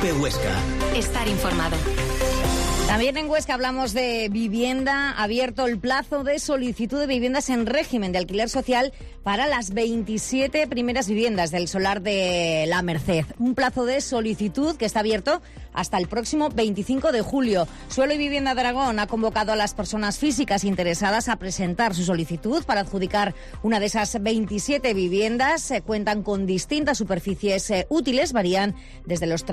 COPE Huesca. Estar informado. También en Huesca hablamos de vivienda. Ha abierto el plazo de solicitud de viviendas en régimen de alquiler social para las 27 primeras viviendas del solar de La Merced. Un plazo de solicitud que está abierto hasta el próximo 25 de julio. Suelo y Vivienda de Aragón ha convocado a las personas físicas interesadas a presentar su solicitud para adjudicar una de esas 27 viviendas. Cuentan con distintas superficies útiles, varían desde los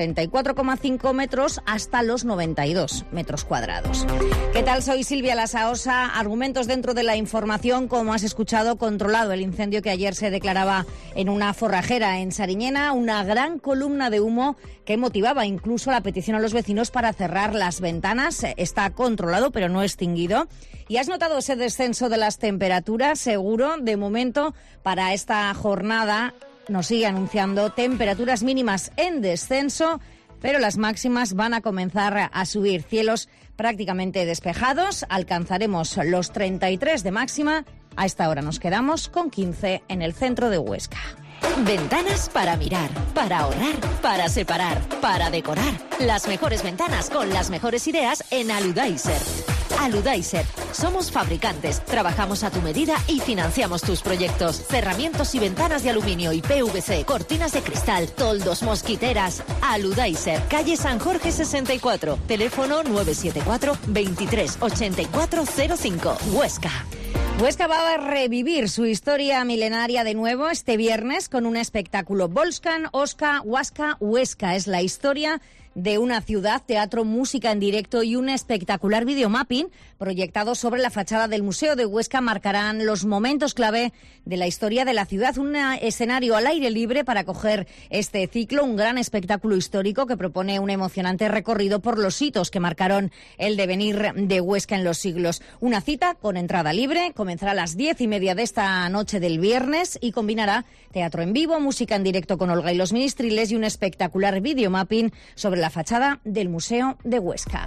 34,5 metros hasta los 92 metros cuadrados. ¿Qué tal? Soy Silvia Lasaosa. Argumentos dentro de la información, como has escuchado, controlado el incendio que ayer se declaraba en una forrajera en Sariñena, una gran columna de humo que motivaba incluso la petición a los vecinos para cerrar las ventanas. Está controlado, pero no extinguido. ¿Y has notado ese descenso de las temperaturas? Seguro, de momento, para esta jornada nos sigue anunciando temperaturas mínimas en descenso, pero las máximas van a comenzar a subir. Cielos prácticamente despejados, alcanzaremos los 33 de máxima. A esta hora nos quedamos con 15 en el centro de Huesca. Ventanas para mirar, para ahorrar, para separar, para decorar. Las mejores ventanas con las mejores ideas en Aludaiser. Aludaiser. Somos fabricantes, trabajamos a tu medida y financiamos tus proyectos. Cerramientos y ventanas de aluminio y PVC, cortinas de cristal, toldos, mosquiteras. Aludaiser, calle San Jorge 64, teléfono 974 23 84 05, Huesca. Huesca va a revivir su historia milenaria de nuevo este viernes con un espectáculo. Volskan, Oska, Huasca, Huesca. Es la historia de una ciudad, teatro, música en directo y un espectacular videomapping proyectado sobre la fachada del Museo de Huesca marcarán los momentos clave de la historia de la ciudad. Un escenario al aire libre para acoger este ciclo, un gran espectáculo histórico que propone un emocionante recorrido por los hitos que marcaron el devenir de Huesca en los siglos. Una cita con entrada libre, comenzará a las 10:30 de esta noche del viernes y combinará teatro en vivo, música en directo con Olga y los Ministriles y un espectacular videomapping sobre la fachada del Museo de Huesca.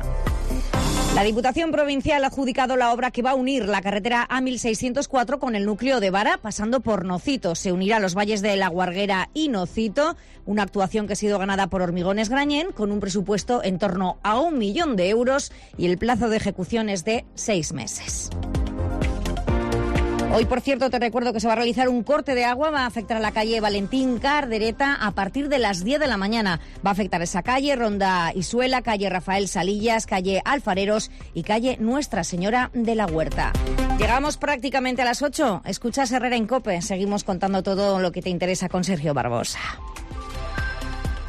La Diputación Provincial ha adjudicado la obra que va a unir la carretera A1604 con el núcleo de Vara, pasando por Nocito. Se unirá a los valles de La Guarguera y Nocito, una actuación que ha sido ganada por Hormigones Grañén, con un presupuesto en torno a 1 millón de euros y el plazo de ejecución es de 6 meses. Hoy, por cierto, te recuerdo que se va a realizar un corte de agua, va a afectar a la calle Valentín Cardereta a partir de las 10 de la mañana. Va a afectar esa calle, Ronda Isuela, calle Rafael Salillas, calle Alfareros y calle Nuestra Señora de la Huerta. Llegamos prácticamente a las 8. Escuchas Herrera en COPE. Seguimos contando todo lo que te interesa con Sergio Barbosa.